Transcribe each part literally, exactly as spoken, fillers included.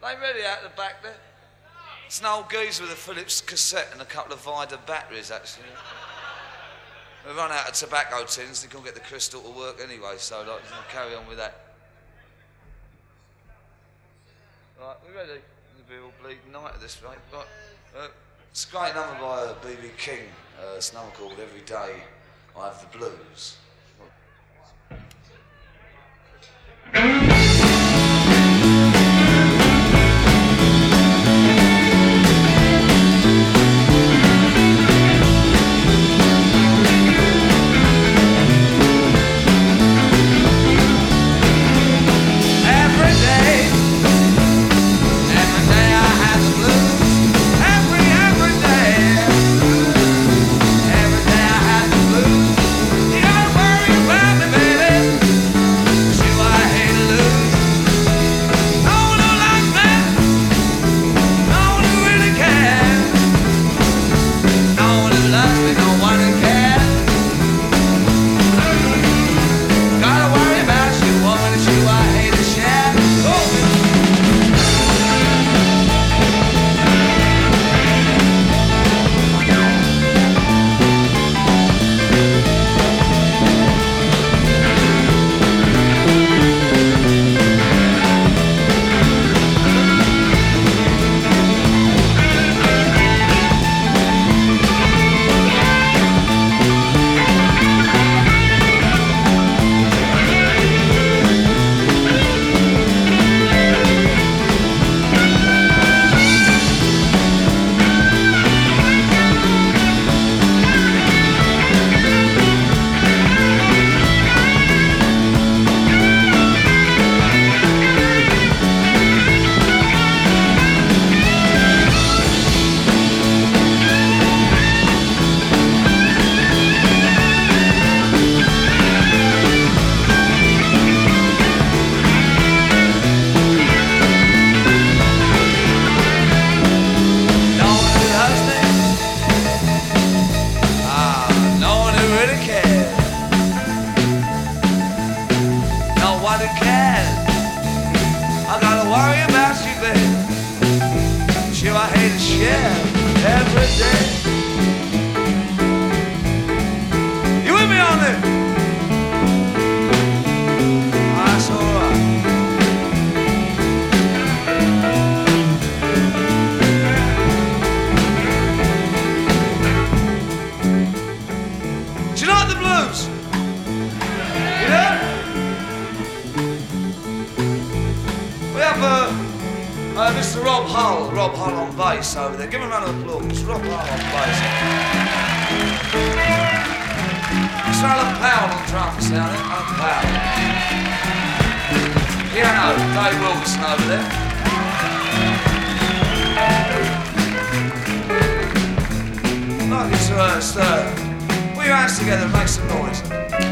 They ready out the back there? It's an old geezer with a Philips cassette and a couple of Vida batteries, actually. We run out of tobacco tins, they can't get the crystal to work anyway, so like, we'll carry on with that. Right, we ready? It'll be all bleeding night at this rate. Right. Uh, it's a great number by uh, B B King. Uh, it's a number called Every Day I Have the Blues. Mister Rob Hull, Rob Hull on bass over there. Give him a round of applause. Rob Hull on bass. Mister Alan Powell on drums down there. Alan Powell. Piano, Dave Wilson over there. I'd like you to uh, stir. Put your hands together and make some noise.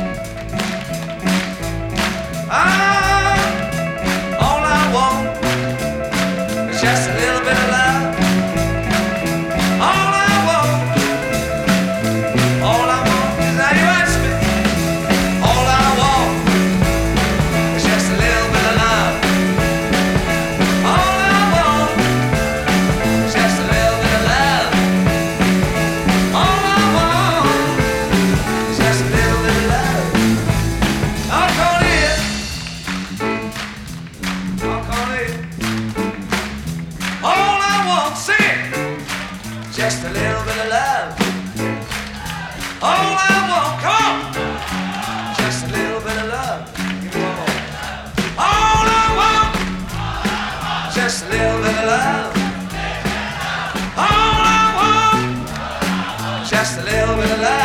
Ah, all I want. Just a little bit of love. All I want, all I want is how you ask me. All I want is just a little bit of love. All I want is just a little bit of love. All I want is just a little bit of love. I'll call it. I'll call it. All I want, sing it, just a little bit of love. All I want, come on, just a little bit of love. Give me one more. All I want, just a little bit of love. All I want, just a little bit of love.